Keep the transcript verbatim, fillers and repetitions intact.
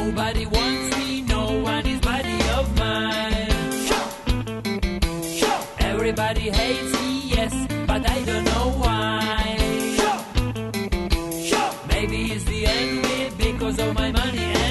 Nobody wants me, no one is buddy of mine. Everybody hates me, yes, but I don't know why. Maybe it's the envy because of my money and